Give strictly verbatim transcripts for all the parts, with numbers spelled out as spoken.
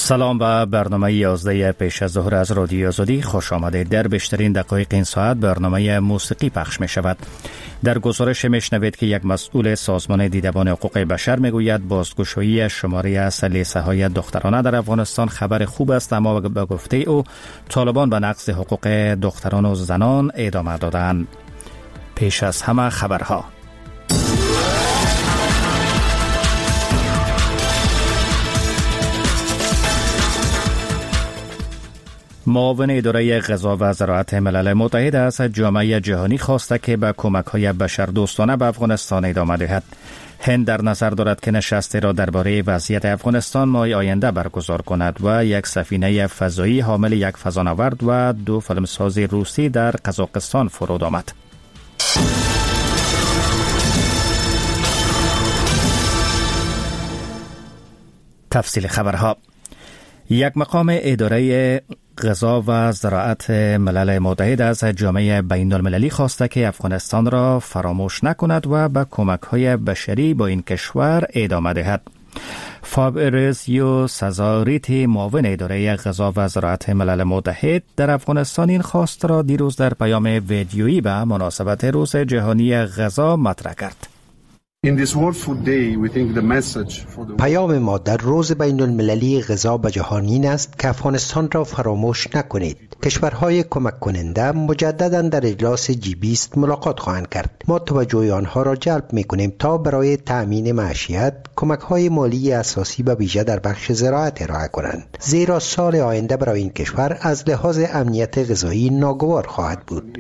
سلام و برنامه یازده پیش از ظهر از رادیو آزادی خوش آمدید. در بیشترین دقایق این ساعت برنامه موسیقی پخش می شود. در گزارش می شنوید که یک مسئول سازمان دیدبان حقوق بشر می گوید بازگشایی شماره از لیسه های دخترانه در افغانستان خبر خوب است، اما به گفته او طالبان به نقض حقوق دختران و زنان ادامه دادند. پیش از همه خبرها. معاون اداره غذا و زراعت ملل متحد از جامعه جهانی خواسته که به کمک‌های بشردوستانه به افغانستان ادامه دهد. هند در نظر دارد که نشستی را درباره وضعیت افغانستان ماه آینده برگزار کند و یک سفینه فضایی حامل یک فضانورد و دو فیلمساز روسی در قزاقستان فرود آمد. تفصیل خبرها. یک مقام اداره غذا و زراعت ملل متحد از جامعه بین المللی خواسته که افغانستان را فراموش نکند و به کمک‌های بشری با این کشور ادامه دهد. فابریزیو سازاریتی معاون اداره غذا و زراعت ملل متحد در افغانستان این خواست را دیروز در پیام ویدیویی به مناسبت روز جهانی غذا مطرح کرد. پیام ما در روز بین المللی غذا به جهان این است که افغانستان را فراموش نکنید. کشورهای کمک کننده مجددا در اجلاس جی بیست ملاقات خواهند کرد. ما توجه آنها را جلب می کنیم تا برای تأمین معیشت کمک‌های مالی اساسی به ویژه در بخش زراعت ارائه کنند، زیرا سال آینده برای این کشور از لحاظ امنیت غذایی ناگوار خواهد بود.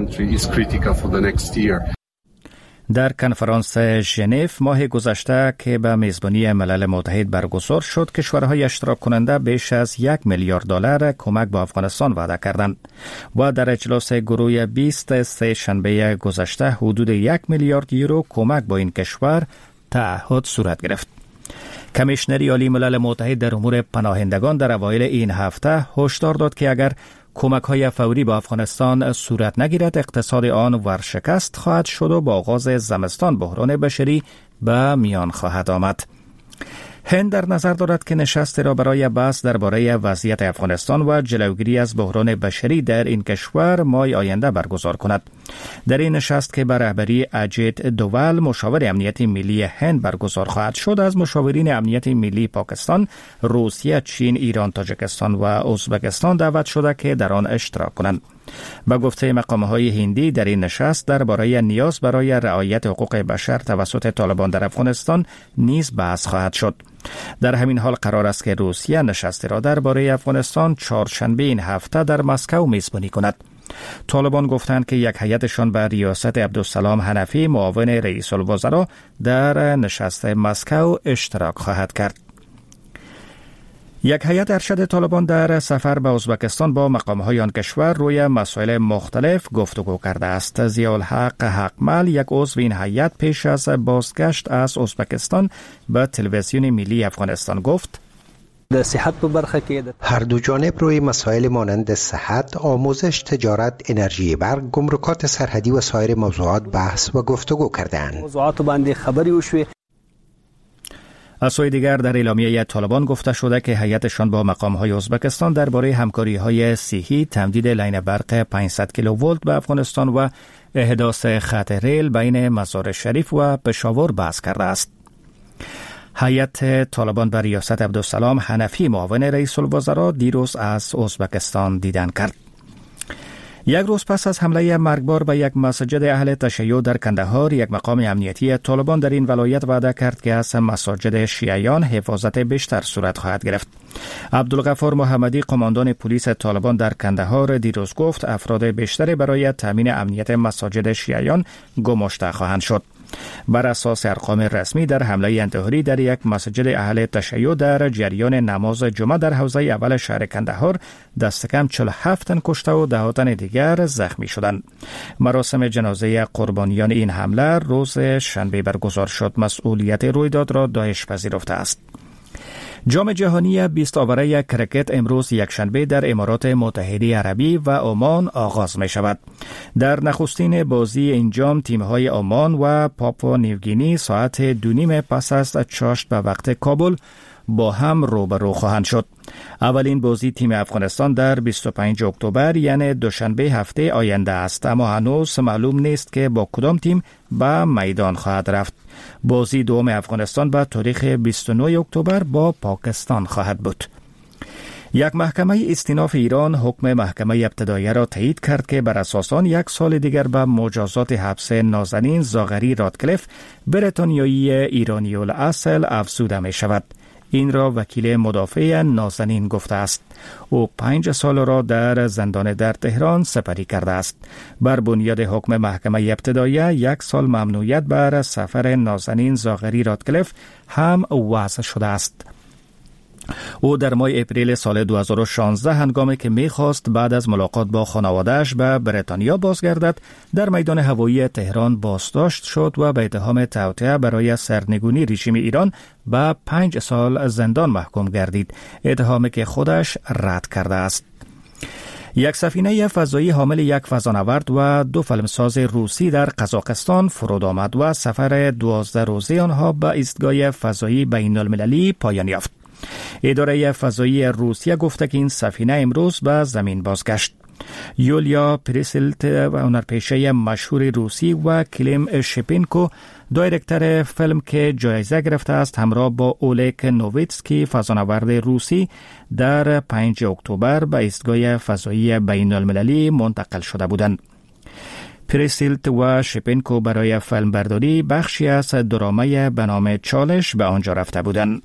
در کنفرانس ژنو ماه گذشته که به میزبانی ملل متحد برگزار شد، کشورهای اشتراک کننده بیش از یک میلیارد دلار کمک به افغانستان وعده کردند و در اجلاس گروه بیست سه شنبه گذشته حدود یک میلیارد یورو کمک با این کشور تعهد صورت گرفت. کمیشنری عالی ملل متحد در امور پناهندگان در اوایل این هفته هشدار داد که اگر کمک‌های فوری به افغانستان صورت نگیرد، اقتصاد آن ورشکست خواهد شد و با آغاز زمستان بحران بشری به میان خواهد آمد. هند در نظر دارد که نشستی را برای بحث درباره وضعیت افغانستان و جلوگیری از بحران بشری در این کشور ماه آینده برگزار کند. در این نشست که به رهبری اجیت دوول مشاور امنیتی ملی هند برگزار خواهد شد، از مشاورین امنیتی ملی پاکستان، روسیه، چین، ایران، تاجیکستان و ازبکستان دعوت شده که در آن اشتراک کنند. به گفته مقام‌های هندی، در این نشست درباره نیاز برای رعایت حقوق بشر توسط طالبان در افغانستان نیز بحث خواهد شد. در همین حال قرار است که روسیه نشستی را درباره افغانستان چهارشنبه این هفته در مسکو میزبانی کند. طالبان گفتند که یک هیئتشان به ریاست عبدالسلام حنفی معاون رئیس الوزراء در نشست مسکو اشتراک خواهد کرد. یک هیئت ارشد طالبان در سفر به ازبکستان با مقام‌های آن کشور روی مسائل مختلف گفتگو کرده است. ضیاءالحق حقمل، یک عضو این هیئت، پیش از بازگشت از ازبکستان به تلویزیون ملی افغانستان گفت: هر دو جانب روی مسائل مانند صحت، آموزش، تجارت، انرژی برق، گمرکات سرحدی و سایر موضوعات بحث و گفتگو کردند. از سوی دیگر در اعلامیه طالبان گفته شده که هیئتشان با مقام‌های ازبکستان درباره همکاری‌های صحی، تمدید لین برق پانصد کیلوولت به افغانستان و احداث خط ریل بین مزار شریف و پشاور بحث کرده است. هیئت طالبان به ریاست عبدالسلام حنفی معاون رئیس الوزراء دیروز از ازبکستان دیدن کرد. یک روز پس از حمله مرگبار به یک مسجد اهل تشیع در کندهار، یک مقام امنیتی طالبان در این ولایت وعده کرد که از مساجد شیعیان حفاظت بیشتر صورت خواهد گرفت. عبدالغفار محمدی، قماندان پلیس طالبان در کندهار، دیروز گفت افراد بیشتری برای تامین امنیت مساجد شیعیان گماشته خواهند شد. بر اساس ارقام رسمی، در حمله انتحاری در یک مسجد اهل تشیع در جریان نماز جمعه در حوزه اول شهر کندهار دست کم چهل و هفت تن کشته و ده تن دیگر زخمی شدند. مراسم جنازه قربانیان این حمله روز شنبه برگزار شد. مسئولیت رویداد را داعش پذیرفته است. جام جهانی بیست آوره کرکت امروز یکشنبه در امارات متحده عربی و عمان آغاز می شود. در نخستین بازی این جام تیم‌های عمان و پاپوا نیوگینی ساعت دو نیم پس از چاشت به وقت کابل با هم روبرو خواهند شد. اولین بازی تیم افغانستان در بیست و پنجم اکتبر یعنی دوشنبه هفته آینده است، اما هنوز معلوم نیست که با کدام تیم به میدان خواهد رفت. بازی دوم افغانستان به تاریخ بیست و نهم اکتبر با پاکستان خواهد بود. یک محکمه استیناف ایران حکم محکمه ابتدایی را تایید کرد که بر اساس آن یک سال دیگر به مجازات حبس نازنین زاغری رادکلیف بریتانیایی ایرانی الاصل افزوده می شود. این را وکیل مدافع نازنین گفته است. او پنج سال را در زندان در تهران سپری کرده است. بر بنیاد حکم محکمه ابتدایی یک سال ممنوعیت بر سفر نازنین زاغری رادکلیف هم وضع شده است. او در ماه اپریل سال دو هزار و شانزده هنگامی که می‌خواست بعد از ملاقات با خانواده‌اش به بریتانیا بازگردد، در میدان هوایی تهران بازداشت شد و به اتهام توطئه برای سرنگونی رژیم ایران به پنج سال زندان محکوم گردید، اتهامی که خودش رد کرده است. یک سفینه فضایی حامل یک فضانورد و دو فیلمساز روسی در قزاقستان فرود آمد و سفر دوازده روزه آنها به ایستگاه فضایی بین المللی پایان یافت. اداره فضایی روسیه گفته که این سفینه امروز به زمین بازگشت. یولیا پریسیلت و هنرپیشه مشهور روسی و کلیم شپینکو دایرکتر فیلم که جایزه گرفته است همراه با اولک نوویتسکی فضانورد روسی در پنجم اکتبر به ایستگاه فضایی بین المللی منتقل شده بودند. پریسیلت و شپینکو برای فیلم برداری بخشی از درامه به نام چالش به آنجا رفته بودند.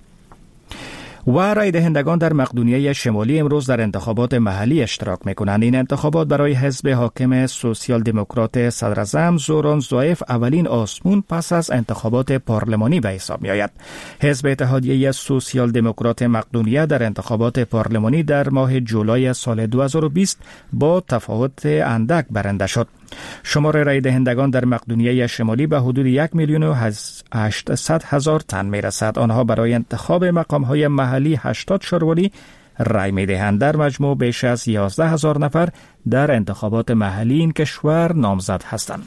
و رای دهندگان در مقدونیه شمالی امروز در انتخابات محلی اشتراک میکنند. این انتخابات برای حزب حاکم سوسیال دموکرات صدراعظم زوران زایف اولین آزمون پس از انتخابات پارلمانی به حساب می آید. حزب اتحادیه سوسیال دموکرات مقدونیه در انتخابات پارلمانی در ماه جولای سال دو هزار و بیست با تفاوت اندک برنده شد. شمار رای دهندگان در مقدونیه شمالی به حدود یک میلیون و هشتصد هزار تن می رسد. آنها برای انتخاب مقام های محلی هشتاد شاروالی رای می دهند. در مجموع بیش از یازده هزار نفر در انتخابات محلی این کشور نامزد هستند.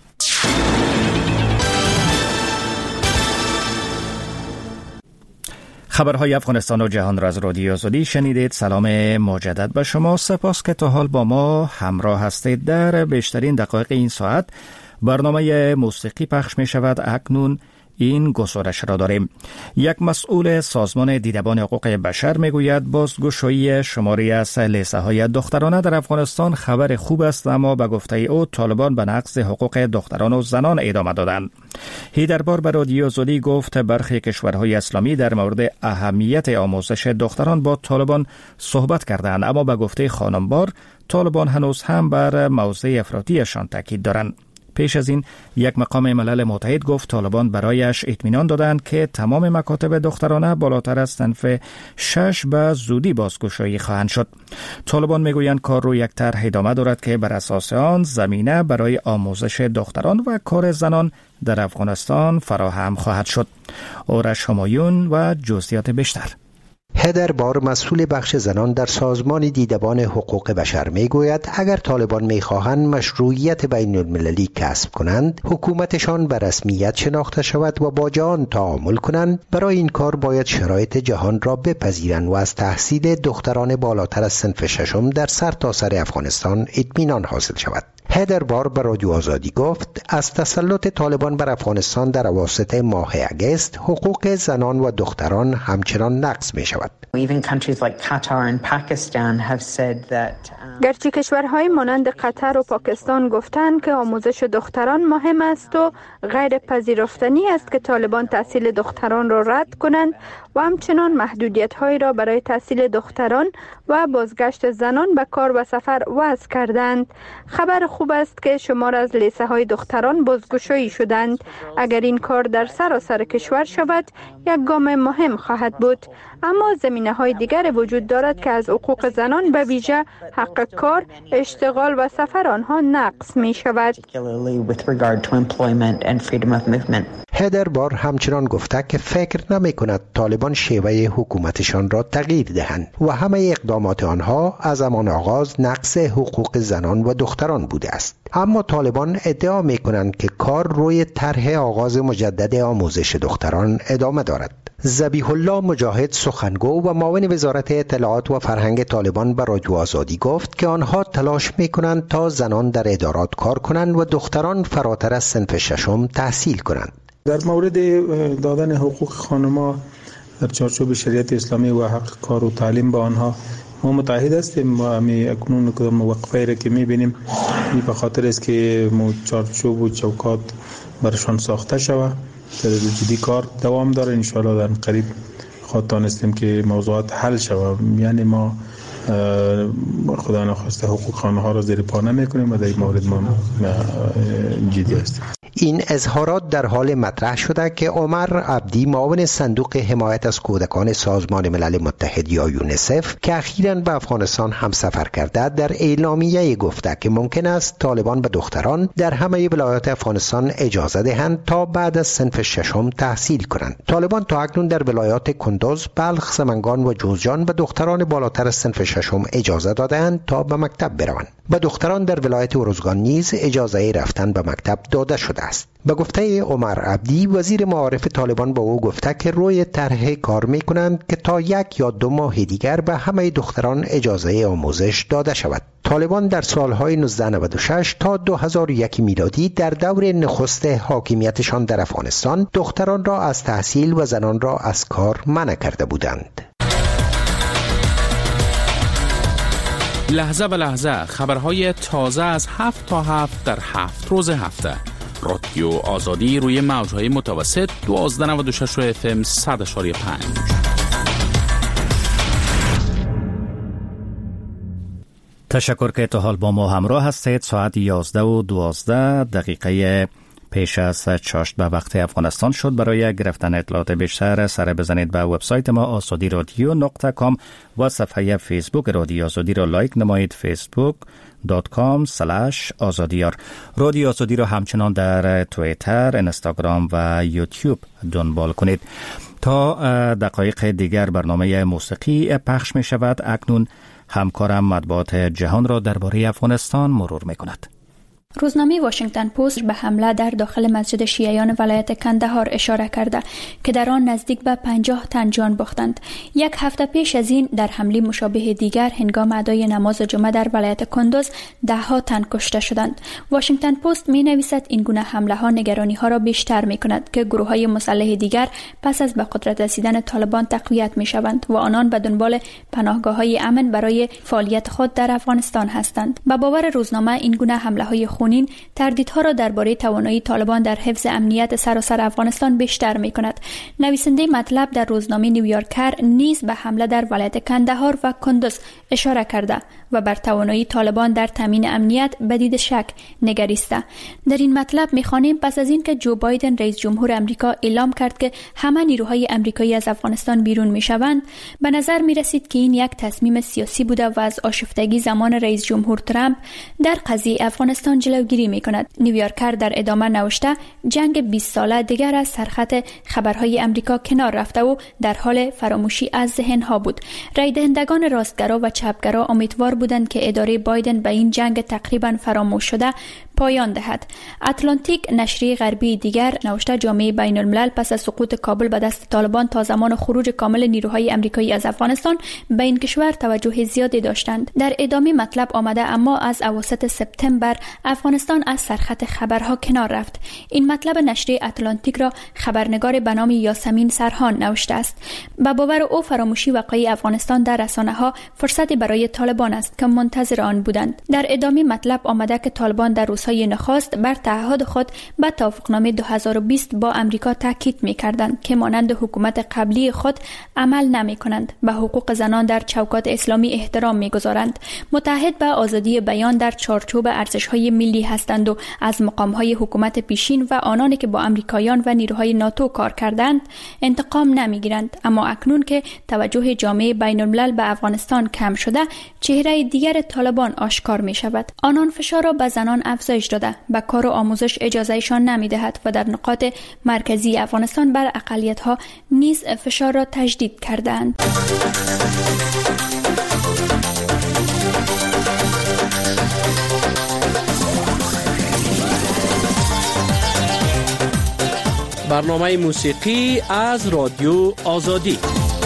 خبرهای افغانستان و جهان را از رادیو آزادی شنیدید. سلام مجدد به شما. سپاس که تا حال با ما همراه هستید. در بیشترین دقایق این ساعت برنامه موسیقی پخش می شود. اکنون این گزارش را داریم. یک مسئول سازمان دیدبان حقوق بشر می گوید بازگشایی شماری از لیسه های دخترانه در افغانستان خبر خوب است، اما به گفته او طالبان به نقض حقوق دختران و زنان ادامه دادند. هیدربار به رادیو آزادی گفت برخی کشورهای اسلامی در مورد اهمیت آموزش دختران با طالبان صحبت کردند، اما به گفته خانم بار طالبان هنوز هم بر موضع افراطیشان تاکید دارند. پیش از این یک مقام ملل متحد گفت طالبان برایش اطمینان دادند که تمام مکاتب دخترانه بالاتر از صنف شش به زودی بازگشایی خواهند شد. طالبان میگویند کار روی یک طرح ادامه دارد که بر اساس آن زمینه برای آموزش دختران و کار زنان در افغانستان فراهم خواهد شد. آرش همایون و جزئیات بیشتر. هدر بار مسئول بخش زنان در سازمان دیدبان حقوق بشر میگوید اگر طالبان میخواهند مشروعیت بین المللی کسب کنند، حکومتشان به رسمیت شناخته شود و با جهان تعامل کنند. برای این کار باید شرایط جهان را بپذیرند و از تحصیل دختران بالاتر از صنف ششم در سرتاسر سر افغانستان اطمینان حاصل شود. هدر بار به رادیو آزادی گفت از تسلط طالبان بر افغانستان در اواسط ماه اگست حقوق زنان و دختران همچنان نقض می شود. گرچه کشورهای مانند قطر و پاکستان گفتند که آموزش دختران مهم است و غیر پذیرفتنی است که طالبان تحصیل دختران را رد کنند و همچنان محدودیت‌هایی را برای تحصیل دختران و بازگشت زنان به کار و سفر وضع کردند. خبر خوب است که شمار از لیسه های دختران بازگشایی شدند. اگر این کار در سراسر کشور شود یک گام مهم خواهد بود، اما زمینه های دیگر وجود دارد که از حقوق زنان به ویژه حق کار، اشتغال و سفر آنها نقض می شود. هدر بار همچنان گفته که فکر نمی کند طالبان شیوه حکومتشان را تغییر دهند و همه اقدامات آنها از همان آغاز نقض حقوق زنان و دختران بوده است. اما طالبان ادعا می کنند که کار روی طرح آغاز مجدد آموزش دختران ادامه دارد. ذبیح الله مجاهد سخنگو و معاون وزارت اطلاعات و فرهنگ طالبان به رادیو آزادی گفت که آنها تلاش می‌کنند تا زنان در ادارات کار کنند و دختران فراتر از صنف ششم تحصیل کنند. در مورد دادن حقوق خانم‌ها در چارچوب شریعت اسلامی و حق کار و تعلیم به آنها ما متعهد هستیم و امی اکنون کدام وقفه را که می‌بینیم این به خاطر است که چارچوب و چوکات برشان ساخته شود. در جدی کار دوام داره. ان شاء الله در قریب خواهد دانستیم که موضوعات حل شود. یعنی ما خدا نخواسته حقوق خانم‌ها را زیر پا نمی‌کنیم و در این مورد ما جدی هستیم. این اظهارات در حال مطرح شده که عمر عبدی معاون صندوق حمایت از کودکان سازمان ملل متحد یا یونیسف که اخیراً به افغانستان هم سفر کرده در اعلامیه گفته که ممکن است طالبان به دختران در همه ولایات افغانستان اجازه دهند تا بعد از صنف ششم تحصیل کنند. طالبان تا اکنون در ولایات کندوز، بلخ، سمنگان و جوزجان به دختران بالاتر از صنف ششم اجازه دادند تا به مکتب بروند. به دختران در ولایت ارزگان نیز اجازه رفتن به مکتب داده شده است. به گفته عمر عبدی وزیر معارف طالبان با او گفته که روی طرح کار می‌کنند که تا یک یا دو ماه دیگر به همه دختران اجازه آموزش داده شود. طالبان در سالهای نوزده نود و شش تا دو هزار و یک میلادی در دور نخست حاکمیتشان در افغانستان دختران را از تحصیل و زنان را از کار منع کرده بودند. لحظه به لحظه خبرهای تازه از هفت تا هفت در هفت روز هفته. رادیو آزادی روی موجهای متوسط دوازده نود و شش اف ام صد اشاری پنج. تشکر که تا حال با ما همراه هستید. ساعت یازده و دوازده دقیقه پیش از چاشت به وقت افغانستان شد. برای گرفتن اطلاعات بیشتر سر بزنید به وبسایت ما آزادی رادیو نقطه کام و صفحه فیسبوک رادیو آزادی را لایک نمایید. فیسبوک دات کام سلش آزادیار. رادیو آزادی را همچنان در توییتر، اینستاگرام و یوتیوب دنبال کنید. تا دقایق دیگر برنامه موسیقی پخش می شود. اکنون همکارم مطبوعات جهان را درباره افغانستان مرور می کند. روزنامه واشنگتن پست به حمله در داخل مسجد شیعیان ولایت کندهار اشاره کرده که در آن نزدیک به پنجاه تن جان باختند. یک هفته پیش از این در حمله مشابه دیگر هنگام ادای نماز جمعه در ولایت کندوز ده ها تن کشته شدند. واشنگتن پست می نویسد این گونه حمله ها نگرانی ها را بیشتر می کند که گروه های مسلح دیگر پس از به قدرت رسیدن طالبان تقویت می شوند و آنان به دنبال پناهگاه های امن برای فعالیت خود در افغانستان هستند. به باور روزنامه این گونه حمله های خونین تردیدها را درباره توانایی طالبان در حفظ امنیت سراسر افغانستان بیشتر می کند. نویسنده مطلب در روزنامه نیویورکر نیز به حمله در ولایت کندهار و کندوز اشاره کرده و بر توانایی طالبان در تامین امنیت بدید شک نگریسته. در این مطلب می‌خوانیم پس از اینکه جو بایدن رئیس جمهور امریکا اعلام کرد که همه نیروهای امریکایی از افغانستان بیرون می‌شوند، به نظر می‌رسید که این یک تصمیم سیاسی بوده و از آشفتگی زمان رئیس جمهور ترامپ در قضیه افغانستان جلوگیری می‌کند. نیویورکر در ادامه نوشته جنگ بیست ساله دیگر از سرخط خبرهای امریکا کنار رفته و در حال فراموشی از ذهن‌ها بود. رای دهندگان راستگرا و چپگرا امیدوار بودند که اداره بایدن به این جنگ تقریبا فراموش شده پایان دهد. اتلانتیک نشریه غربی دیگر نوشته جامعه بین الملل پس از سقوط کابل به دست طالبان تا زمان خروج کامل نیروهای امریکایی از افغانستان به این کشور توجه زیادی داشتند. در ادامه مطلب آمده اما از اواسط سپتامبر افغانستان از سرخط خبرها کنار رفت. این مطلب نشریه اتلانتیک را خبرنگار به نام یاسمین سرحان نوشته است. به باور او فراموشی وقایع افغانستان در رسانه‌ها فرصتی برای طالبان است که منتظر آن بودند. در ادامه مطلب آمده که طالبان در روزهای نخست بر تعهد خود به توافقنامه دو هزار و بیست با امریکا تاکید می‌کردند که مانند حکومت قبلی خود عمل نمی‌کنند، به حقوق زنان در چوکات اسلامی احترام می‌گذارند، متحد به آزادی بیان در چارچوب ارزش‌های ملی هستند و از مقام‌های حکومت پیشین و آنانی که با امریکایان و نیروهای ناتو کار کردند انتقام نمی‌گیرند. اما اکنون که توجه جامعه بین‌الملل به افغانستان کم شده، چهره دیگر طالبان آشکار می‌شود. آنان فشار را به زنان افزایش داده، به کار و آموزش اجازهشان نمی‌دهد و در نقاط مرکزی افغانستان بر اقلیت‌ها نیز فشار را تجدید کردند. برنامه موسیقی از رادیو آزادی.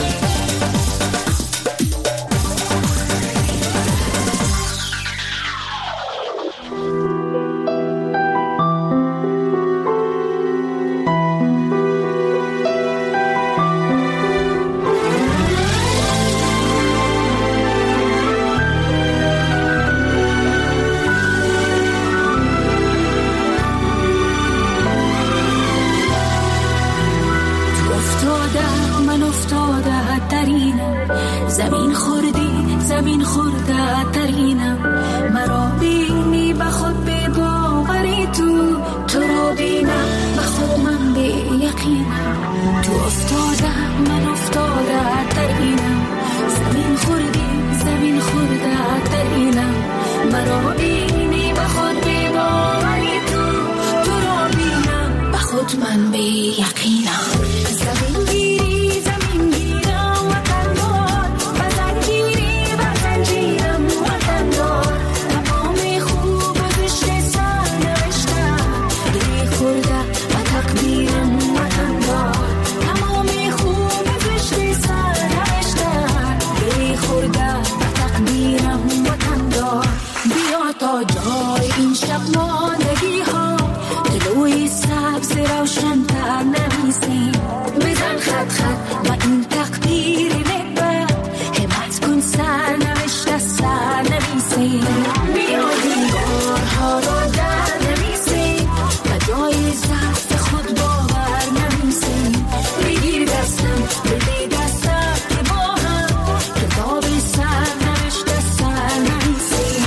زمین خوردی زمین خورده ترینم، مرا بینی به خود به باوری، تو تو رو بینم به خود من به یقینم. تو افتاده من افتاده ترینم، زمین خوردی زمین خورده ترینم، مرا بینی به خود به باوری، تو تو رو بینم به خود من به یقینم. زمین گیری زمین گیرم وطن دار، بزن گیری بزن جیرم وطن دار، تمام خوب و زشت سر نوشتم، گری خورده و تقدیرم وطن دار، تمام خوب و زشت سر نوشتم، گری خورده و تقدیرم وطن دار. بیا تا جای این شب ماندگی ها، دلوی سبز روشن تر نمیسیم، بزن خط خط و این تقدیر نکبر، همت کن سر نوشته سر نمیسیم، بیا دیوارها را در نمیسیم، و جای ضعف خود باور نمیسیم، بگیر دستم بده دستم که با هم کتاب سر نوشته سر نمیسیم.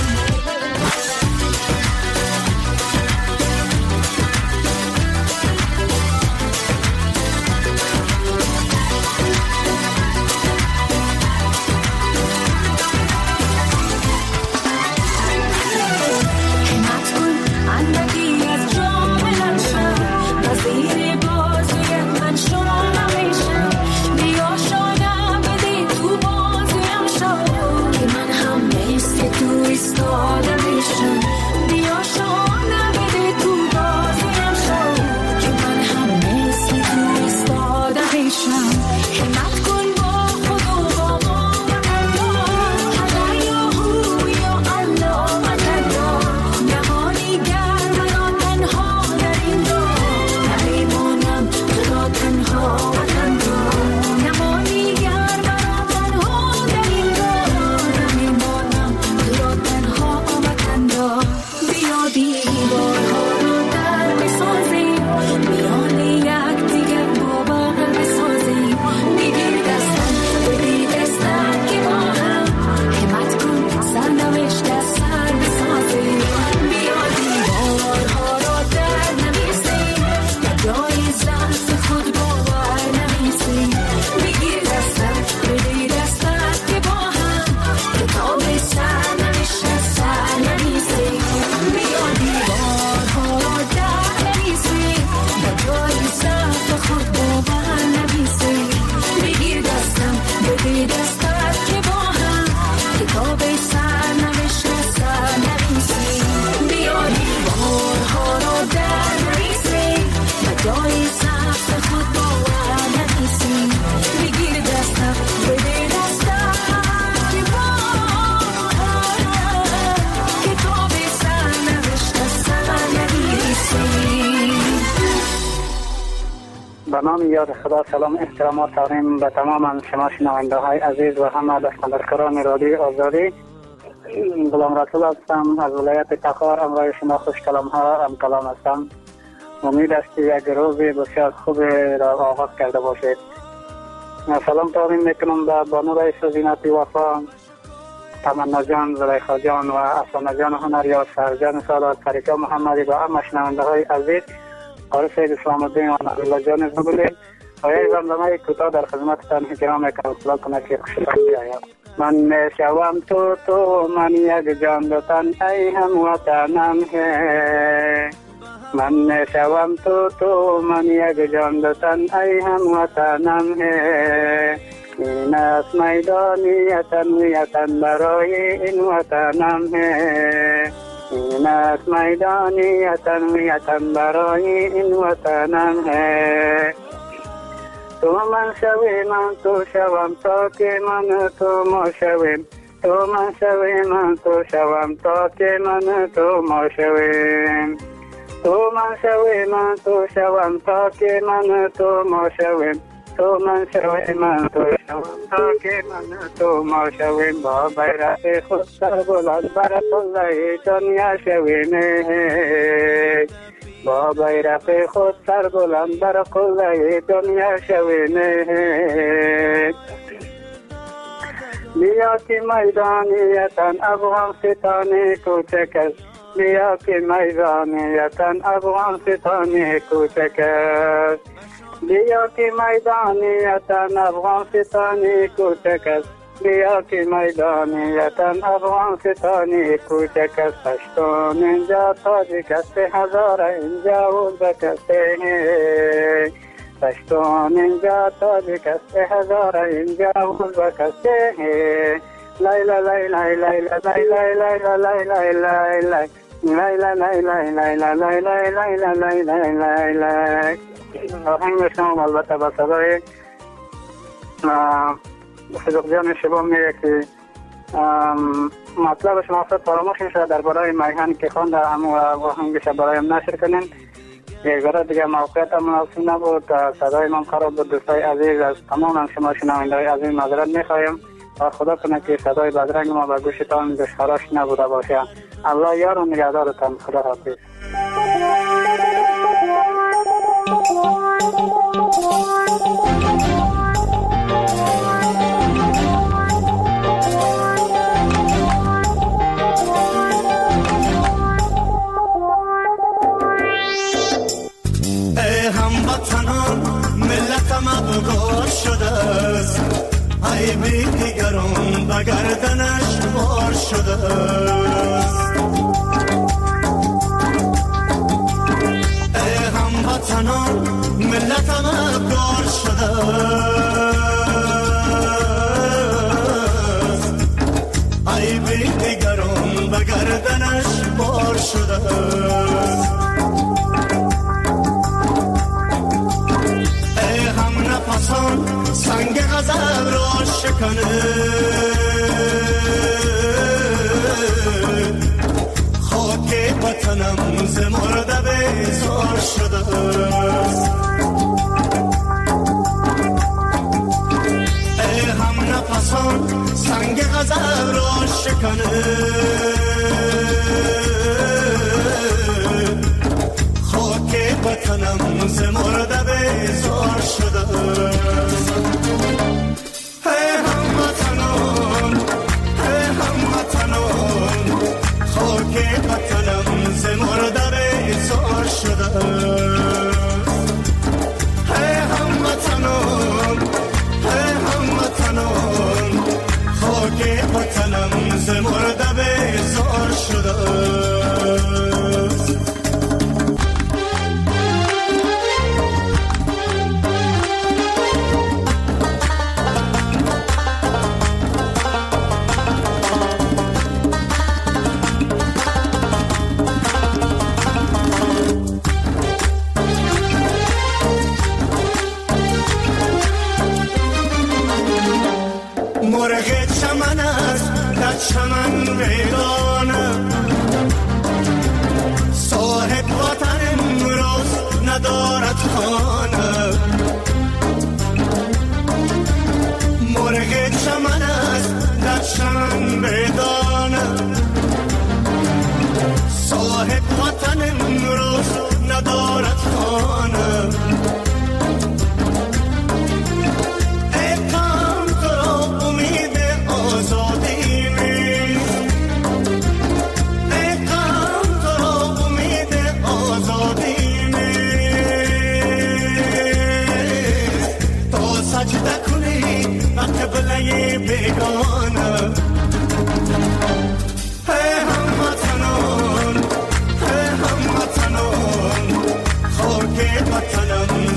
به نام یاد خدا سلام احترامات داریم به تمام شما شنونده های عزیز و همه دستاندرکاران رادیو آزادی. غلام رسول هستم از ولایت تخار، امروز شما خوش کلام ها هم کلام هستم. امید است که یک روز بسیار خوب را آغاز کرده باشید. سلام تقدیم میکنم به بانو رئیس زینت وفا، تمنا جان، زلیخا جان و افسانه جان هنریار، سرجان سادات، فریقا محمدی و همه شنونده های عزیز. آقای سید اسلام الدین و عبدالله جان زبولی و یک زمزمه کوتاه در خدمتتان احترام میکنم. خدا کنه که خوشتان بیاید. من میشوم تو تو من یک جان دو تن ای هموطنم ہے، من میشوم تو تو من یک جان دو تن ای هموطنم ہے، این است میدانیتن ویتن برای این وطنم ہے، اینت میدانی تنمیتن برای این وطنم ہے. تو من شوی من تو شوم تا که من تو ما شویم. تو من شوی من تو شوم تا که من تو ما شویم. تو من شوی من تو شوم تا که من تو ما شویم. تو من شوی من تو شوم تا که من تو ما شویم. با بیرق خود سر بلند بر کل دنیا شویم. با بیرق خود سر بلند بر کل دنیا شویم. بیا که میدانیتن افغانستان کوچک است. بیا که میدانیتن افغانستان کوچک است. بیا که میدانیتن افغانستان کوچک است. بیا که میدانیتن افغانستان کوچک است. پشتون اینجا تاجیک است، هزار اینجا ازبک است. پشتون اینجا تاجیک است، هزار اینجا ازبک است. لیلا لیلا لیلا لیلا لیلا لیلا لیلا لیلا لیلا لیلا لیلا لیلا. آهنگ میشنم البته با صدای صدق جان شبا میگه که مطلبش مقصد فراموش میشه درباره میهن که خونده، اما آهنگش برایم نشر کنین. یک بار دیگه موقعیت مناسب نبود، صدای من خراب بود. دوستای عزیز از تمام شما شنونده‌های عزیز معذرت میخوایم و خدا کنه که صدای بدرنگ ما به گوشتان دشخراش نبوده باشه. الله یار و نگهدارتان. خدا حافظ. ای هموطنان ملتم ابگار شده است. ای بی دیگران به گردنش بار شده است. ای هموطنان ملتم ابگار شده است. ای بی دیگران به گردنش بار شده است. نفسان سنگ غضب را شکنه، خاک وطنم ز مرده بیزار شده است. ای هم نفسان سنگ غضب را شکنه، خاک وطنم ز مرده بیزار شده است. ای هموطنان، ای هموطنان، خاک وطنم ز مرده بیزار شده است. ای هموطنان، ای هموطنان، خاک وطنم ز مرده بیزار شده است. مرغ چمن است در چمن ویرانه، صاحب وطن امروز ندارد خانه. مرغ چمن است در چمن ویرانه، صاحب وطن امروز ندارد خانه. قبله بیگانه. ای هموطنان، ای هموطنان، خاک وطنم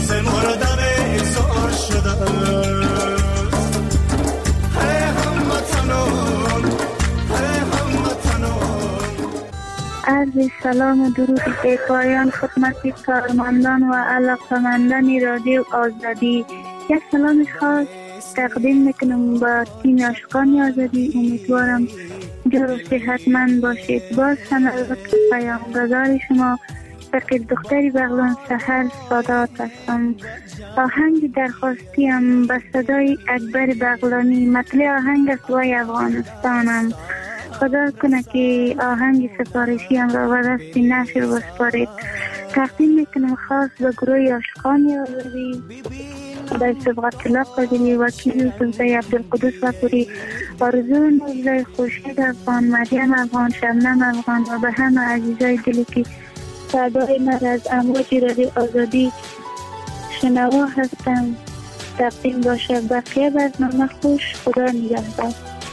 سلام و درود بی‌پایان خدمت کارمندان و علاقه‌مندان رادیو آزادی. یک سلام خاص تقدیم میکنم با تیم عاشقان آزادی. امیدوارم جور و صحتمند باشید. باز هم البته پیامگذار شما فقیر دختری بغلان سحر سادات هستم. آهنگ درخواستیم به صدای اکبر بغلانی، مطلع آهنگ است وای افغانستانم. خدا کنه که آهنگ سفارشیم را به دست نشر بسپارید. تقدیم میکنم خاص به گروه عاشقان آزادی، به صبغت الله قادری، وکیل سلطه عبدالقدوس وپوری، آرزو نوزای خورشید افغان، مریم افغان، شبنم افغان و به همه عزیزای دلی که صدای من از امواج رادیو آزادی شنوا هستم تقدیم باشه. بقیه برنامه خوش. خدا نگهدار.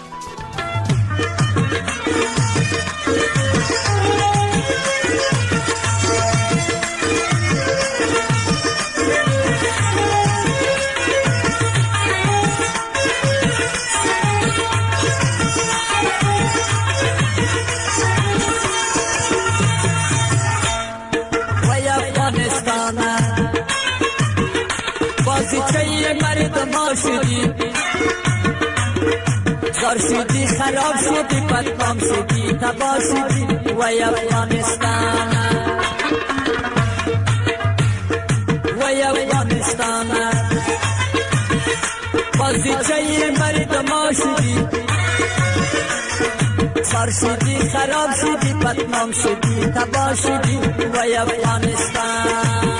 شدی زار شدی خراب شدی بدنام شدی تباه شدی وای افغانستان وای افغانستان بازیچه مردم شدی زار شدی خراب شدی بدنام شدی تباه شدی وای افغانستان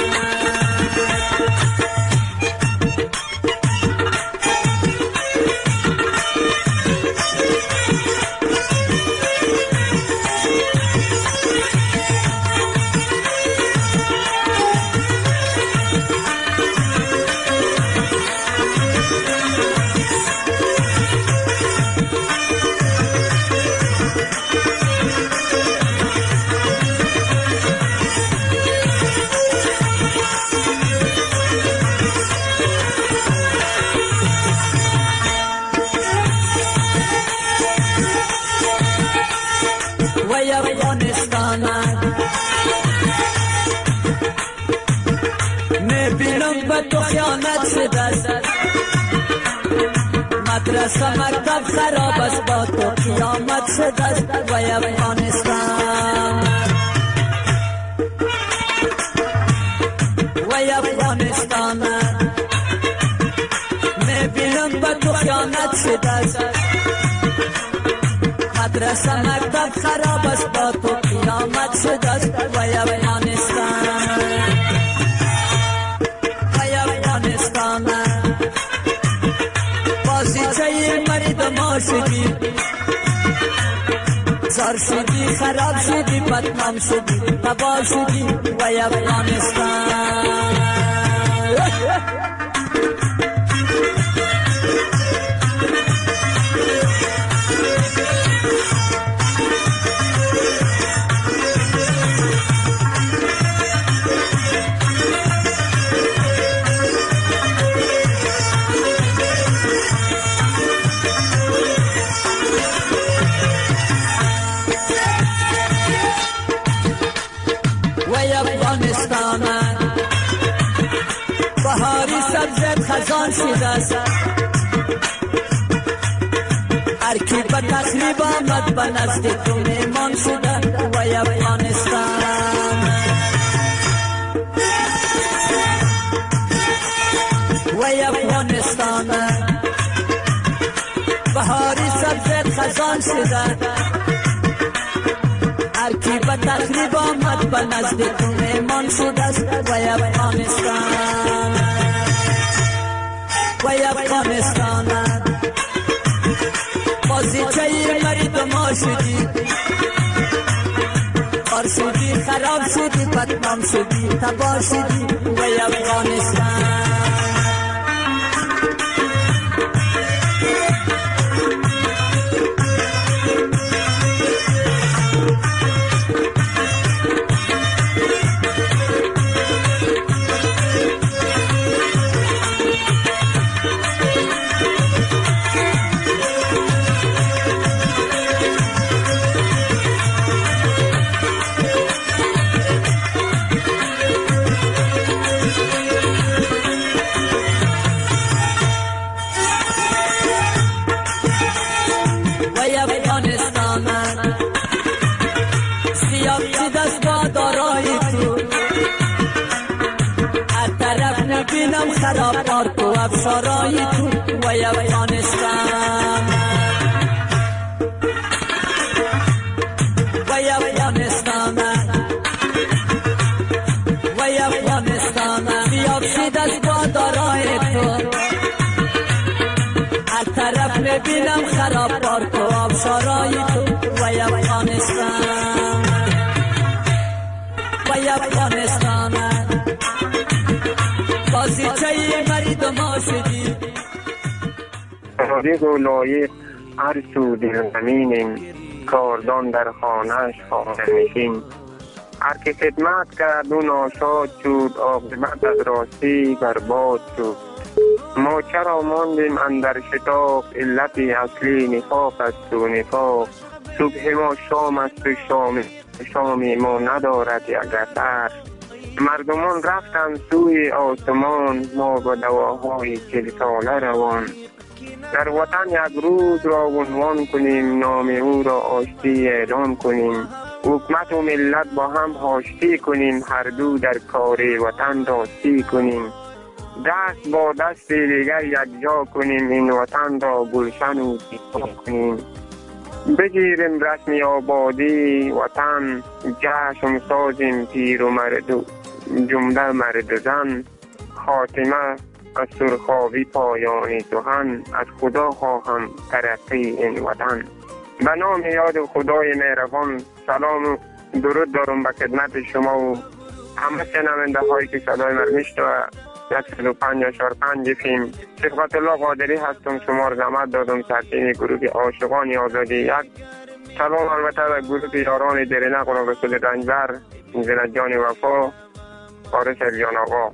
مدرسه مکتب خراب است با تو قیامت شده است وای افغانستان وای افغانستان میبینم با تو خیانت شده است مدرسه مکتب خراب است با تو قیامت شده است وای افغانستان وای افغانستان بازیچه مردم شدی زار شدی خراب شدی بدنام شدی تباه شدی وای افغانستان بهاری سبزت خزان شده است هر کی به تخریب آمد به نزد تو میمان شده وای افغانستان وای افغانستان بهاری سبزت خزان شده هر کی به تخریب آمد به نزد تو میمان شده است وای افغانستان وای افغانستان بازیچه مردم شدی خار شدی خراب شدی بدنام شدی تباه شدی وای افغانستان آبشارای تو وای افغانستان وای افغانستان وای افغانستان بیابشید از بادارای تو هر طرف میبینم خراب پارک و آبشارای تو وای افغانستان وای افغانستان بازیچه مردم ها شدی رادی گلایی هر سو دل زمینیم کاردان در خانهش خانه نشین هر که خدمت کرد و ناشاد شد عاقبت از راستی برباد شد ما چرا ماندیم اندر شتاب علت اصلی نفاق است و نفاق صبح ما شام است و شام شام ما ندارد یک اثر مردمان رفتند سوی آسمان ما با دواهای چل ساله روان در وطن یک روز را عنوان کنیم نام او را آشتی اعلان کنیم حکومت و ملت با هم آشتی کنیم هر دو در کار وطن راستی کنیم دست با دست دیگر یکجا کنیم این وطن را گلشن و زیبا کنیم بگیریم رسمی آبادی وطن جشن سازیم پیر و مرد و جمله مرد و زن خاتمه از سرخابی پایانی سخن از خدا خواهم ترقی این وطن به نام یاد خدای مهربان سلام و درود دارم به خدمت شما و همه شنونده هایی که صدای من میشنوه صد و پنج چهار پنج فیلم صفت الله قادری هستم شما را زحمت دادم سرچینه گروه عاشقان آزادی یک سلام البته به گروه یاران درینه قرآن رسول رنجبر زنت جان وفا فارس جان آقا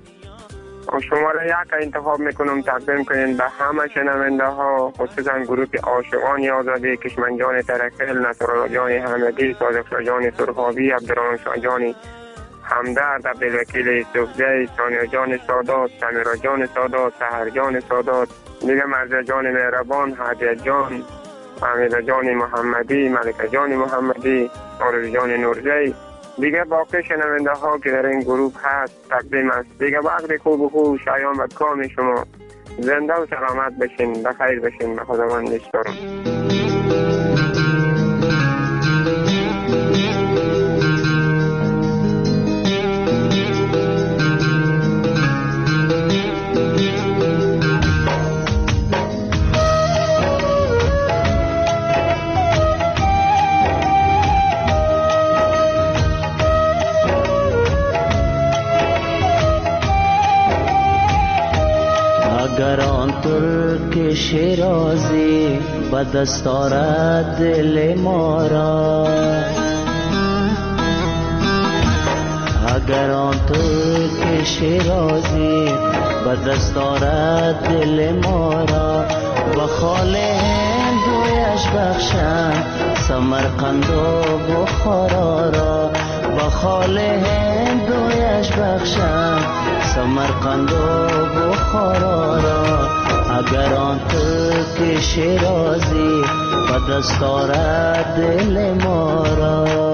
شما را یک انتخاب میکنم تقدیم کنین به همه شنونده ها خصوصا گروه عاشقان آزادی کشمن جان ترکل نصرالله جان حمدی صادق شاه جان سرخابی عبدالرحمن شاه جان همدرد عبدالوکیل یوسفزی ثانیه جان سادات سمیرا جان سادات سحر جان سادات دیگه مرزا جان مهربان هدیه جان حمیده جان محمدی ملکه جان محمدی آرزو جان نورزی دیگه باقی شنونده ها که در این گروه هست تقدیم است دیگه وقت خوب و خوب شایان و کام شما زنده و سلامت بشین بخیر بشین به خداوندش دارم اگر آن ترک شیرازی به دست آرد دل ما را اگر آن ترک شیرازی به دست آرد دل ما را به خال هندویش بخشند سمرقند و بخارا را به خال هندویش بخشند سمرقند و بخارا را اگر آن ترک شیرازی به دست آرد دل ما را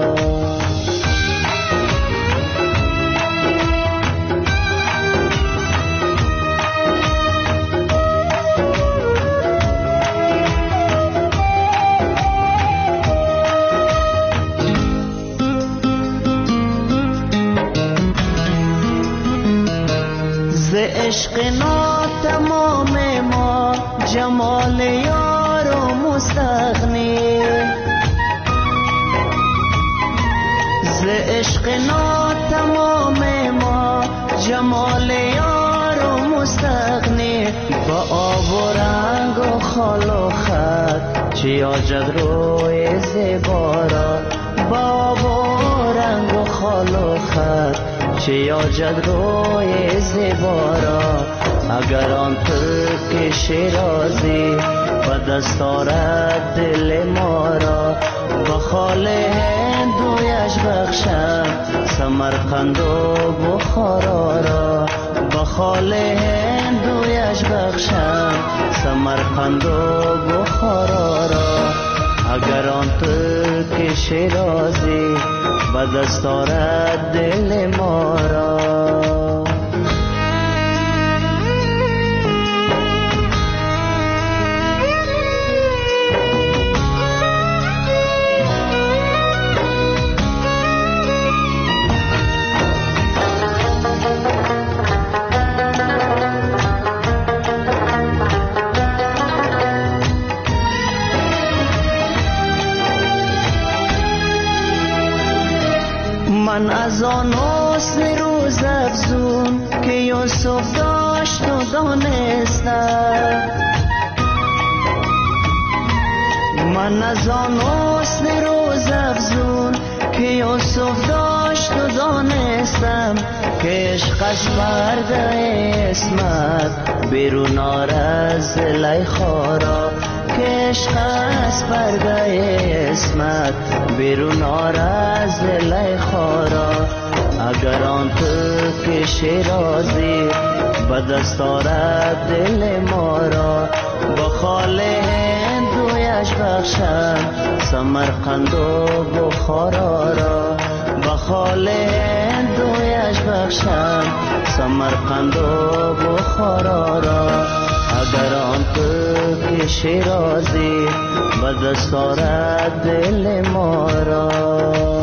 عشق ناتمام ما جمال یار و مستغنی ز عشق ناتمام ما جمال یار و مستغنی با آب و رنگ و خال و خط چی آجد روی زبارا با آب و رنگ و خال و خط چی آجد روی زبارا اگر آن ترک شیرازی به دست آرد دل ما را با خال هندویش بخشند سمرقند و بخارا را با خال هندویش بخشند سمرقند و بخارا را اگر آن ترک شیرازی به دست آرد دل ما را از آن حسن روز افزون که یوسف داشت و دانستم، من از آن حسن روز افزون که یوسف داشت و دانستم که عشق از پرده اسمت بیرون آرد زلیخا را، که عشق از پرده اسمت بیرون آرد زلیخا را. اگر آن تو که شیرازی به دست آرد دل ما را، با خال هندویش بخشم سمرقند و بخارا را، با خال هندویش بخشم سمرقند و بخارا را. اگر آن تو که شیرازی به دست آرد دل ما را.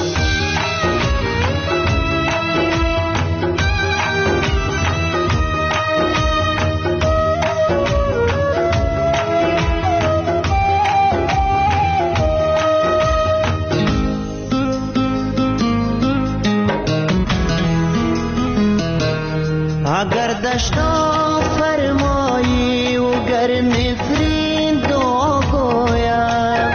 اگر دشتا فرمایی و گر نفرین دعا گویم،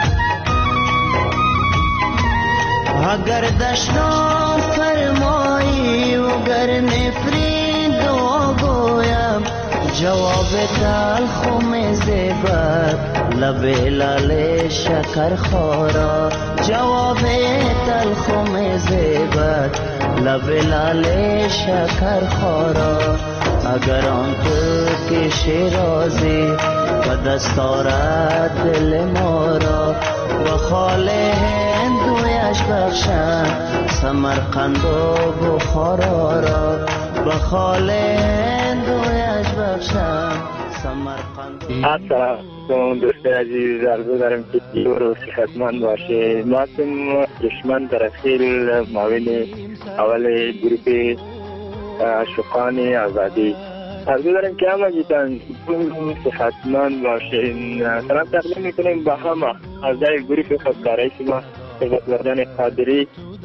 اگر دشتا فرمایی و گر نفرین دعا گویم، جواب تلخ و مزبت لب لال شکر خورا، جواب تلخ و مزبت لب لال شکر خورا. اگر آن تو که شیرازی و دست آرد دل ما را، و خال هندویش بخشم سمرقند و بخارا را، و خال هندویش بخشم سمرقند. السلام دوستان عزیز، عرض دارم که دیور و صحتمند باشه. ما هم دشمن ترخیل معاون اول گروپ عاشقان آزادی. عرض دارم که همه جیتان صحتمند باشه. سلام تقدیم میکنیم به همه اعضای گروپ خودکارای شما، سید مردان قادری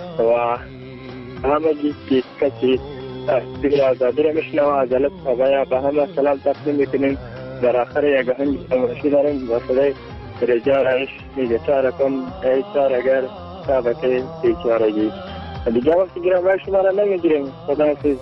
و همه جیت کسی دیگر آزادی را میشنوه. عدالت خواهی به همه سلام تقدیم میکنیم. در آخر یک آهنگ تماشی داریم با صدای رجا رایش میگه چاره کن ای چارگر سابقه بیچارگی. دیگه وقتی گیرم باید شما را نمیگیریم. خدا حافظ.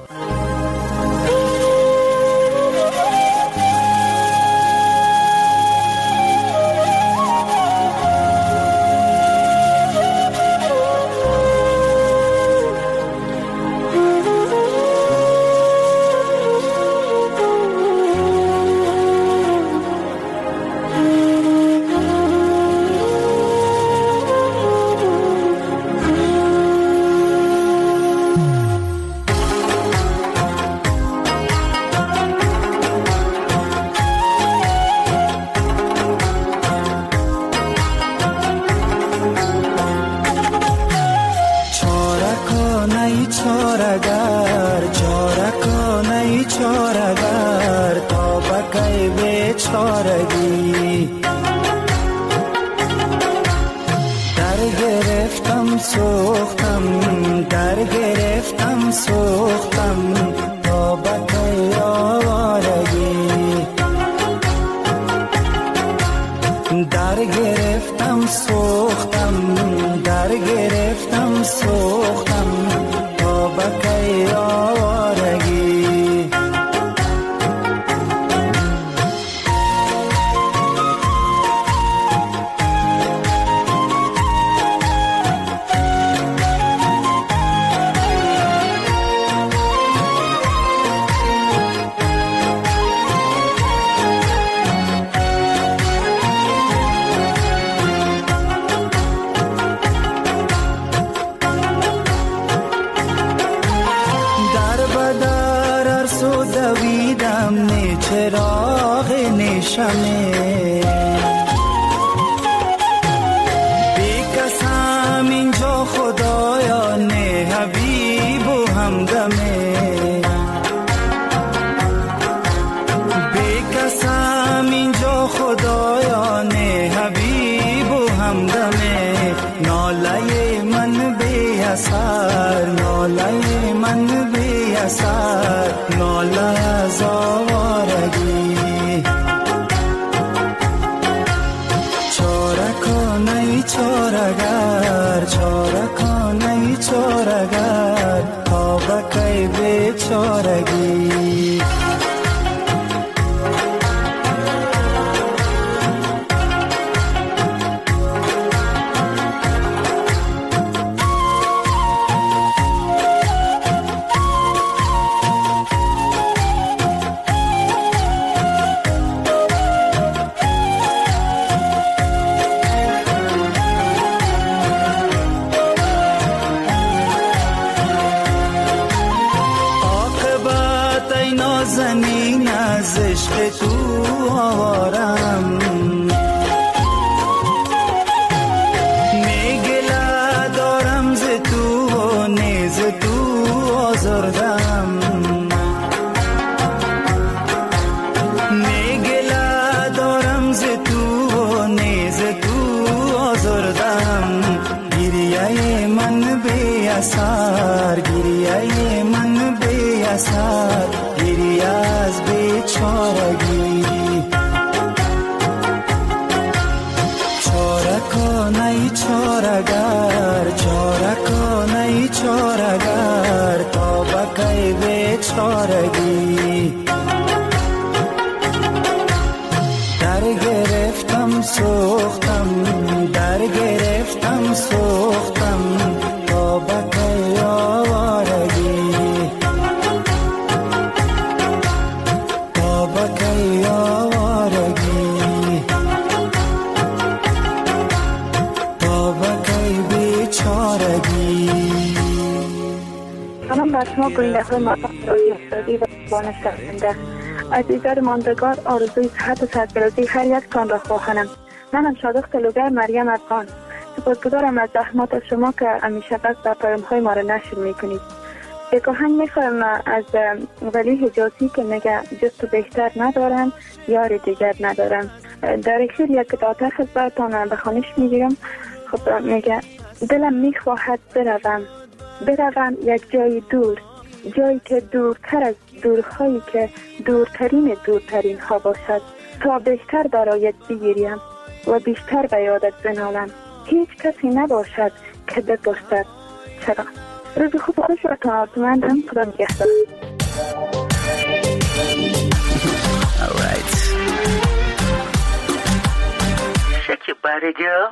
ناله من بی اثر من بی اثر ناله از آوارگی چاره کنی چارگر چاره کنی چارگر تا بکی بیچارگی زمین از عشق تو آوارم میگله دارم ز تو و نیز تو آزردم میگله دارم ز تو و نیز تو آزردم گریه من بی اثر گریه من بی اثر گریه از بیچارگی چاره کنی چارگر چاره کنی چارگر تا بکی بیچارگی در گرفتم سوختم در گرفتم سوختم تا بکی آوارگی بکی آوارگی تا بکی بیچارگی. سلام بر شما گوینده های موفق رادیو آزادی و دانش شنونده. عزیزان ماندگار آرزوی صحت و سرفرازی هر یکتان را خواهانم. منم شادخت تلوگر مریم افغان. سپاسگزارم از زحمات شما که همیشه بس در پیام های ما را نشر میکنید. یک آهنگ میخوایم از ولی حجازی که میگه جز تو بهتر ندارم یار دیگر ندارم. در اخیر یک قطعه خدمتتان به خوانش میگیرم. خب میگه دلم میخواهد بروم بروم یک جای دور، جایی که دورتر از دورهایی که دورترین دورترین ها باشد تا بهتر برایت بگیریم و بیشتر به یادت بنالم. هیچ کسی نباشد که بپرسد چرا. روز خوب خوش و تمام خدا نگهدار. Alright. Shake your body, girl.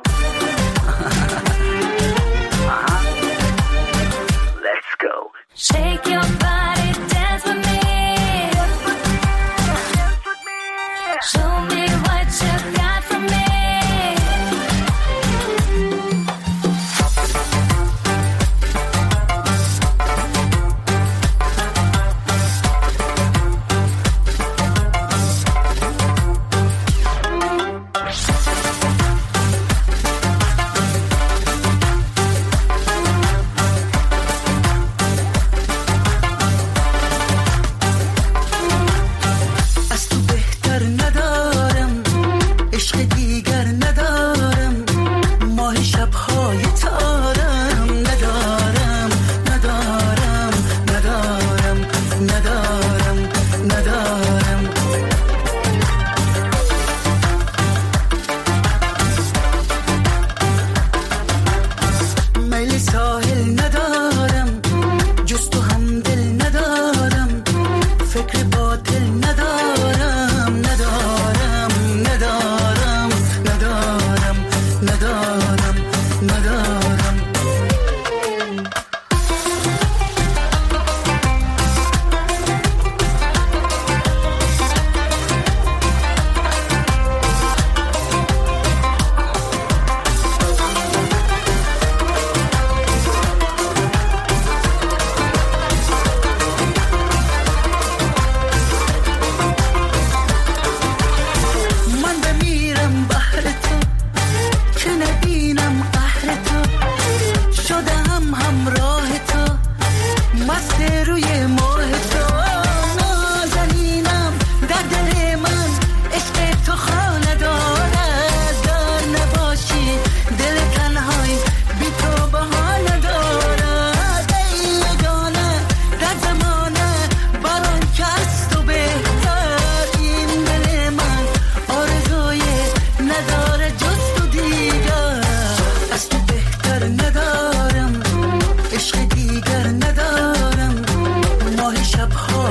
uh-huh. Let's go. Shake your body, dance with me. Show me what you got for me.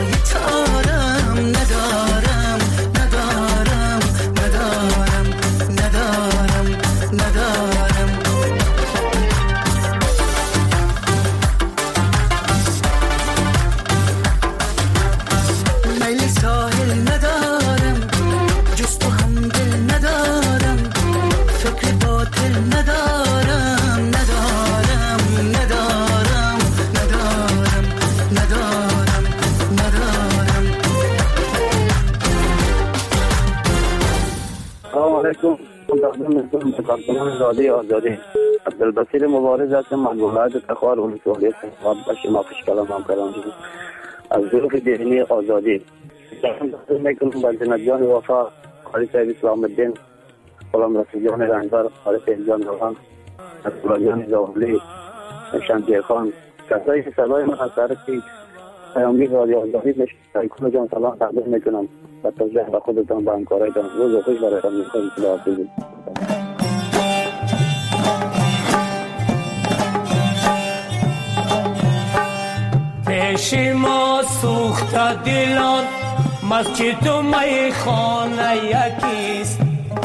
صدای تارم ندارم ندارم ندارم ندارم ندارم میل ساحل ندارم جز تو هم دل ندارم فکر باطل ندارم ندارم ندارم ندارم ندارم ندارم سلام علیکم کارکنان رادیو آزادی عبدالبصیر مبارز هستم من ولایت تخار ولسوالی خدمت به شما خوشکلام همکاران از ظروف ذهنی آزادی میکنم با جناب جان وفا قاری صاحب اسلام الدین غلام رسول جان رنگبر قاری صاحب جان روحان رسول جان زاولی شمشیر خان کسایی که صدای من از طرف پیامگیر رادیو آزادی میشنوید کل جان سلام تقدیم میکنم و توجه به خودتان به همکارایتان روز خوش برایتان میکنم. خداحافظ. پیش ما سوخته دلان مسجد و میخانه یکیست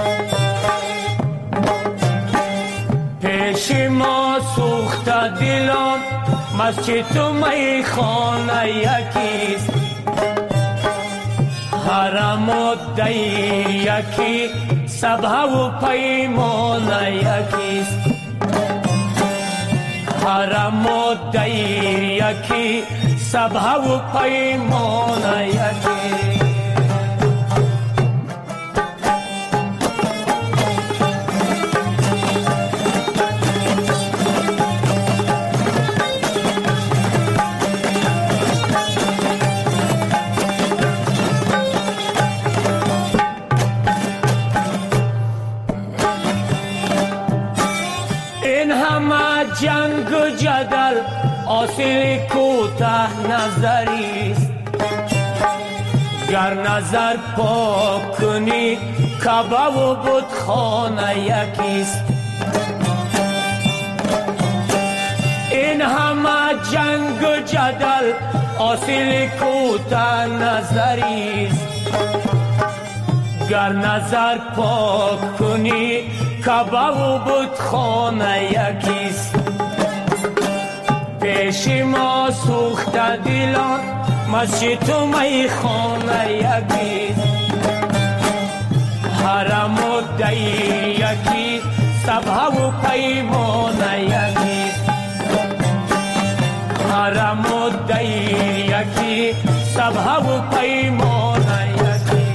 پیش ما سوخته دلان مسجد و میخانه یکیست حرم و دیر یکی سبحه و پیمانه یکیست حرم و دیر یکی سبحه و پیمانه یکی جنگ و جدل حاصل کوته نظریست گر نظر پاک کنی کعبه و بتخانه یکیست این همه جنگ و جدل حاصل کوته نظریست گر نظر پاک کنی کعبه و بتخانه یکیست پیش ما سوخته دلان مسجد و میخانه یکیست حرم و دیر یکی سبحه و پیمانه یکیست حرم و دیر یکی سبحه و پیمانه یکیست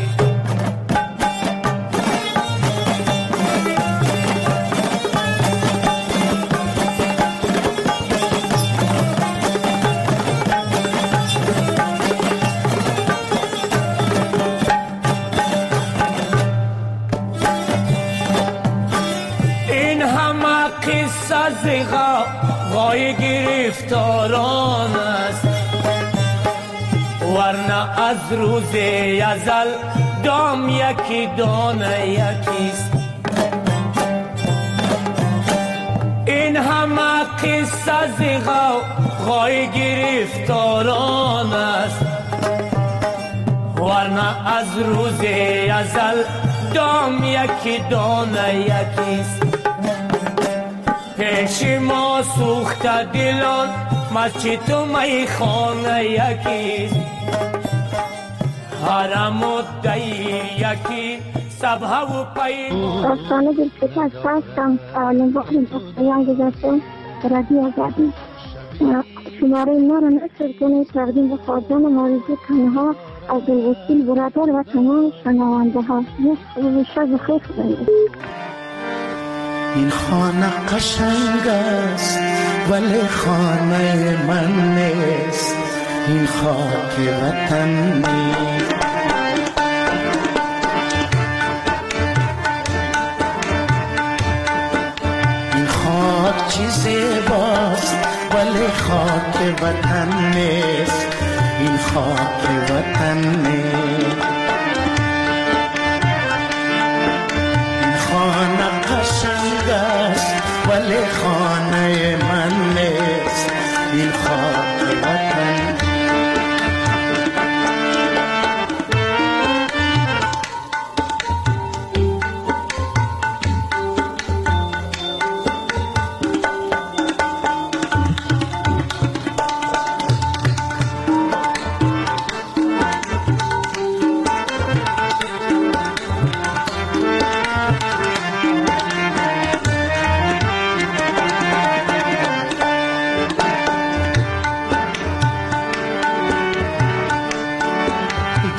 زغا غای گرفتاران است ورنه از روز ازل دام یکی دانه یکیست این همه قصه زغا غای گرفتاران است ورنه از روز ازل دام یکی دانه یکیست پیش ما سوخته دلان مسجد و میخانه یکیست حرم و دیر یکی سبحه و پیمانه داستان دلکش از هستم نگاه بیان گذاشتم رادیو آزادی شماره ما را نصر کنید تقدیم به خواجان ماریزی تنها از دلوسیل برادر و تمام شنوانده ها یک شب خیر کنید. این خانه قشنگ است ولی خانه من نیست این خاک وطن نیست این خاک چی زیباست ولی خاک وطن نیست این خاک وطن نیست این خانه قشنگ است ولی خانه من نیست این خاک وطن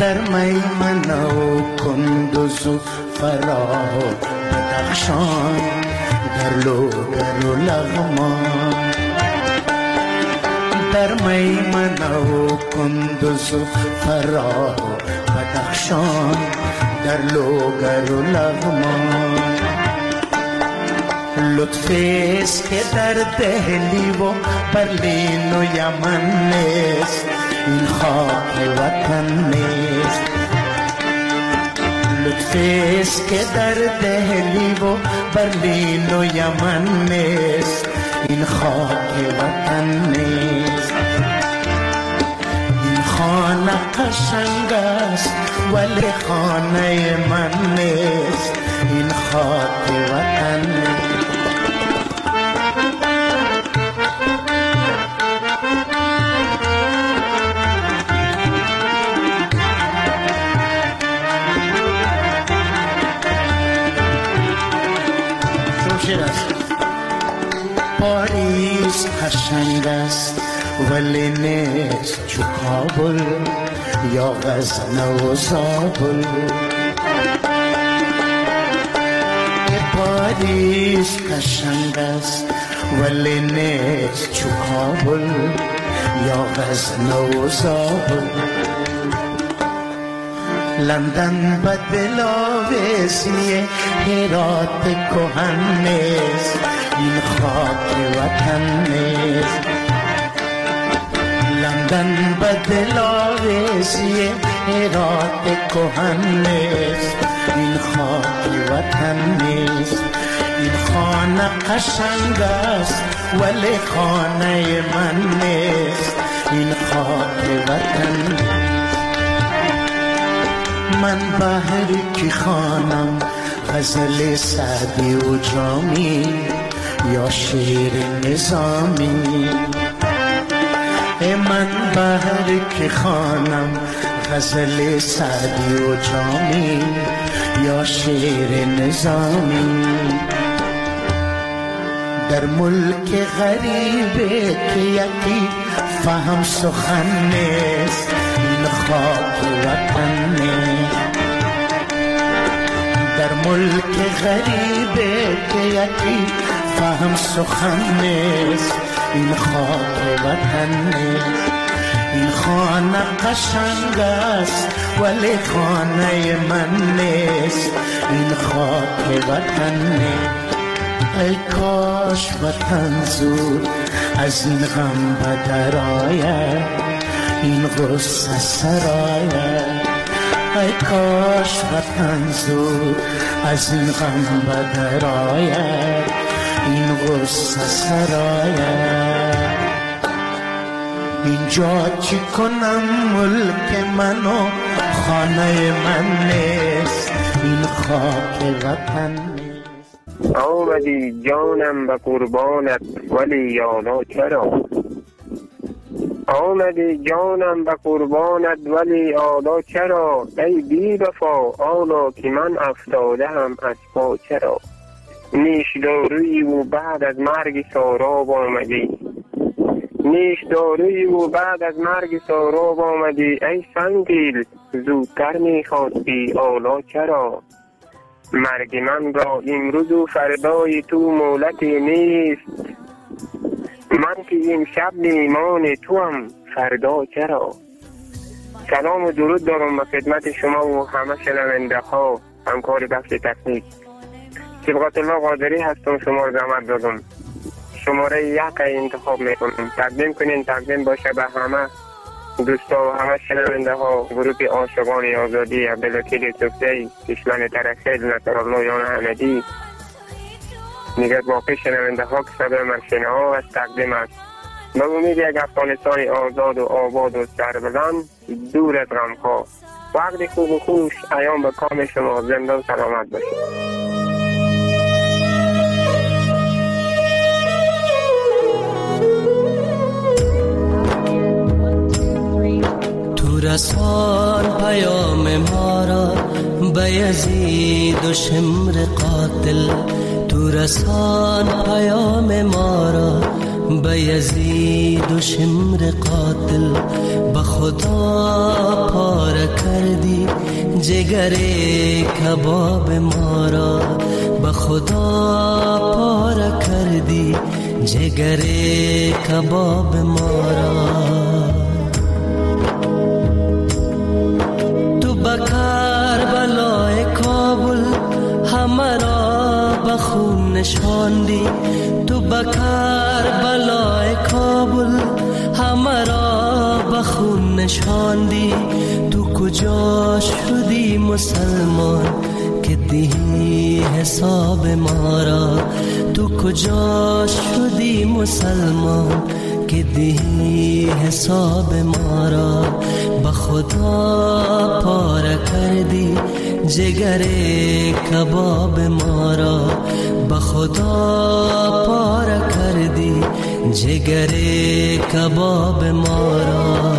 در میمنه و کندوز و فراه و بدخشان در لوگر و لغمان در میمنه و کندوز و فراه و بدخشان در لوگر و لغمان لطفیست که در دهلی و برلین و یمن نیست این خاک وطن نیست لطفیست که در دهلی و برلین و یمن نیست این خاک وطن نیست این خانه قشنگ است ولی خانه من نیست این خاک وطن نیست پاریس قشنگ است ولی نیست چو کابل یا غزنه و زابل پاریس قشنگ است ولی نیست چو کابل یا غزنه و زابل لندن بدلاویزی هرات کهن نیست این خاک وطن نیست لندن بدلاویزی هرات کهن نیست این خاک وطن نیست این خانه قشنگ است ولی خانه من نیست این خاک وطن نیست من بهر کی خانم غزل سعدی و جامی یا شعر نظامی من بهر کی خانم غزل سعدی و جامی یا شعر نظامی در ملک غریبه که یکی فهم سخن نیست این خاک وطن نیست در ملک غریبه که یکی فهم سخن نیست این خاک وطن نیست این خانه قشنگ است ولی خانه من نیست این خاک وطن نیست ای کاش وطن زود از این غم بدر آید این غصه سراید ای کاش وطن زود از این غم بدر آید این غصه سراید اینجا چی کنم ملک من و خانه من نیست این خاک وطن نیست آمدی جانم به قربانت ولی یالا چرا آمدی جانم به قربانت ولی آلا چرا ای بی وفا آلا که من افتاده هم از پا چرا نیش داروی و بعد از مرگ ساراب آمدی نیش داروی و بعد از مرگ ساراب آمدی ای سنگیل زودتر میخواستی آلا چرا مرگ من را امروز و فردای تو مولتی نیست من که این شب میمان تو هم فردا چرا سلام و درود دارم به خدمت شما و همه شنونده ها همکار بخش تکنیک صبغت الله قادری هستم شما رو زحمت دادم شماره یک انتخاب میکنم تقدیم کنین تقدیم باشه به همه دوستا و همه شنونده ها گروه عاشقان آزادی عبدالوکیل یوسفزئی دشمن ترخیل نصرالله یان احمدی دیگر باقی شنونده ها که صدای مرشنه ها از تقدیم است به امید یک افغانستان آزاد و آباد و سربلند دور از غم ها وقت خوب و خوش ایام به کام شما زنده و سلامت باشید رسان پیام ما را به یزید و شمر قاتل تو رسان پیام ما را به یزید و شمر قاتل به خدا پاره کردی جگر کباب ما را به خدا پاره کردی جگر کباب ما را تو به کربلای کابل همه را به خون نشاندی تو به کربلای کابل همه را به خون نشاندی تو کجا شدی مسلمان که دهی حساب ما را تو کجا شدی مسلمان که دهی حساب ما را به خدا پاره کردی جگر کباب ما را به خدا پاره کردی جگر کباب ما را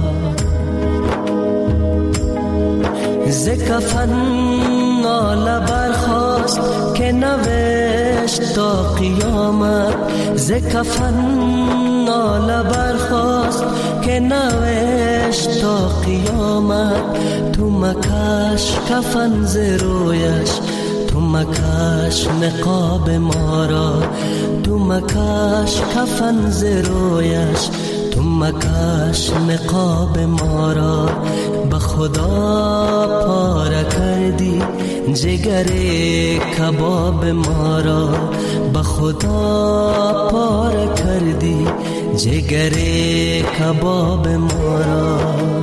ز کفن ناله برخاست که نوشت تا قیامت ز کفن ناله برخاست که نوشت تا قیامت تو مکش کفن ز رویش تو مکش نقاب ما را تو مکش کفن ز رویش تو مکش نقاب ما را به خدا پاره کردی جگر کباب ما را به خدا پاره کردی جگر کباب ما را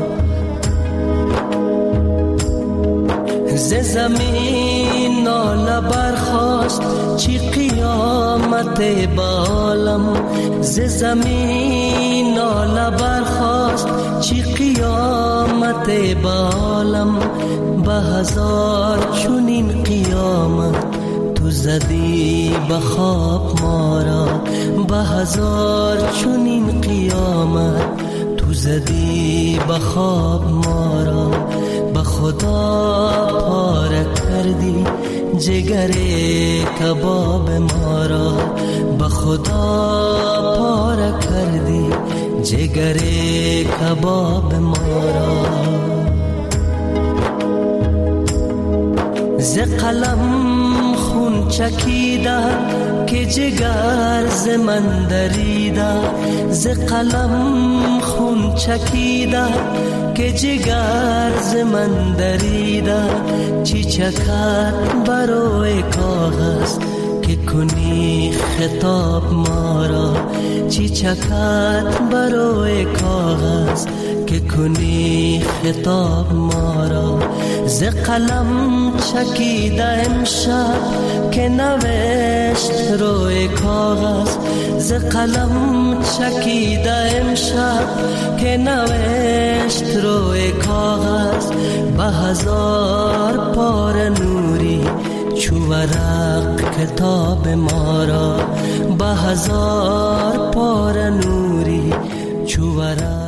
ز زمین ناله برخاست چی قیامت با عالم ز زمین ناله برخاست چی قیامت با عالم به هزار چونین قیامت تو زدی به خواب ما را به هزار چونین قیامت تو زدی به خواب ما را به خدا پاره کردی جگر کباب ما را به خدا پاره کردی جگر کباب ما را ز قلم خون چکیده که جگر ز من دریده ز قلم خون چکیده که جگر ز من دریده چی چکد بروی کاغذ که کنی خطاب ما را چی چکد بروی کاغذ که کنی خطاب ما را ز قلم چکیده امشب که نوشت روی کاغذ ز قلم چکیده امشب که نوشت روی کاغذ به هزار پاره نوری چو ورق کتاب ما را به هزار پاره نوری چو ورق